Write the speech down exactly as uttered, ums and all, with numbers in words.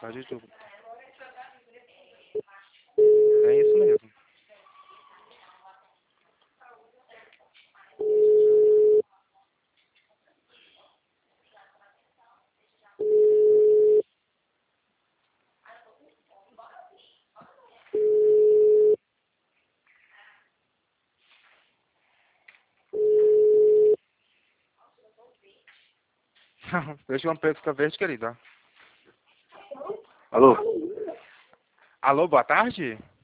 Tá de tudo. É isso mesmo. Deixa uma pesca verde, querida. Alô? Alô, boa tarde?